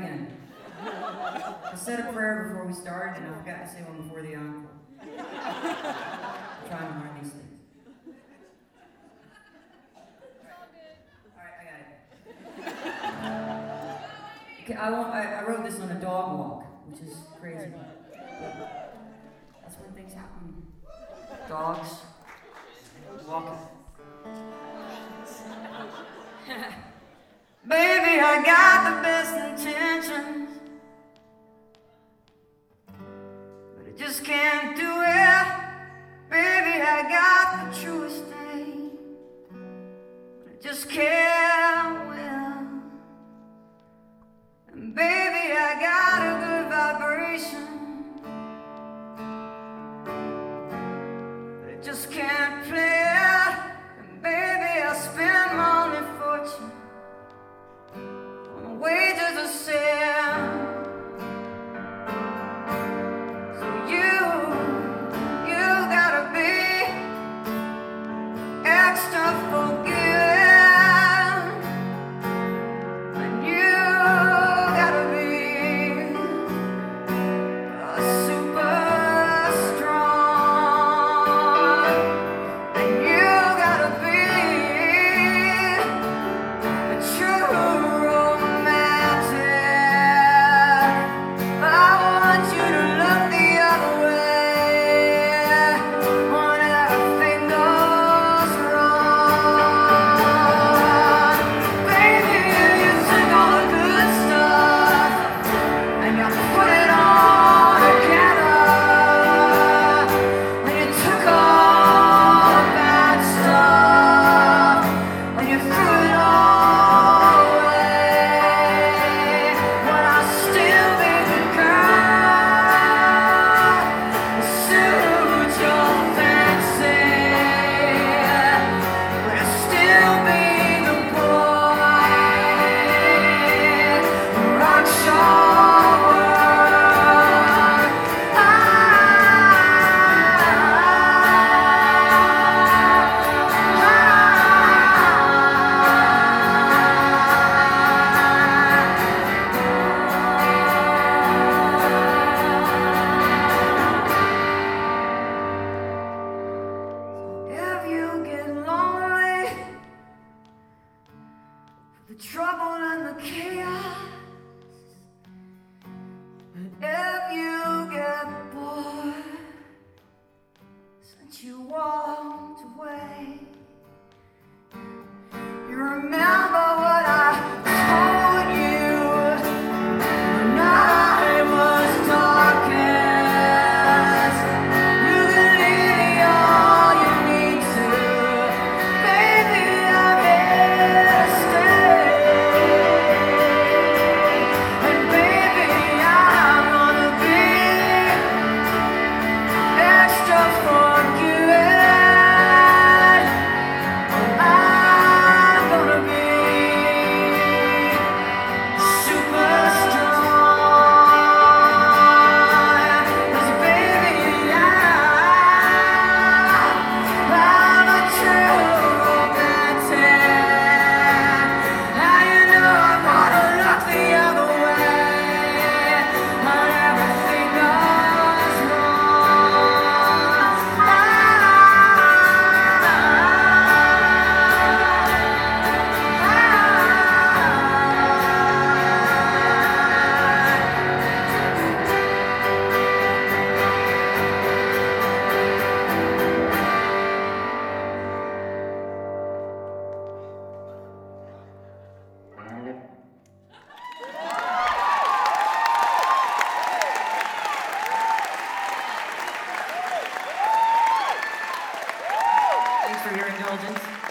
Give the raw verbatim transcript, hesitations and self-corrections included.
again. I said a prayer before we started, and I forgot to say one before the encore. I'm trying to learn these things. Alright, I got it. Okay, I, want, I, I wrote this on a dog walk, which is crazy. That's when things happen. Dogs walking. Baby, I got the best intentions, but I just can't do it. Baby, I got the truest thing, but I just can't win. And baby, I got a good vibration, but I just can't play it. And baby, I spend my only fortune wages of sin. So you, you gotta be extra forgiving, and you gotta be a super strong, and you gotta be a true the trouble and the chaos, and if you get bored since you walked away, you remember what I told you when I was darkest. You can leave me all you need to, baby, I'm here to stay. For your indulgence.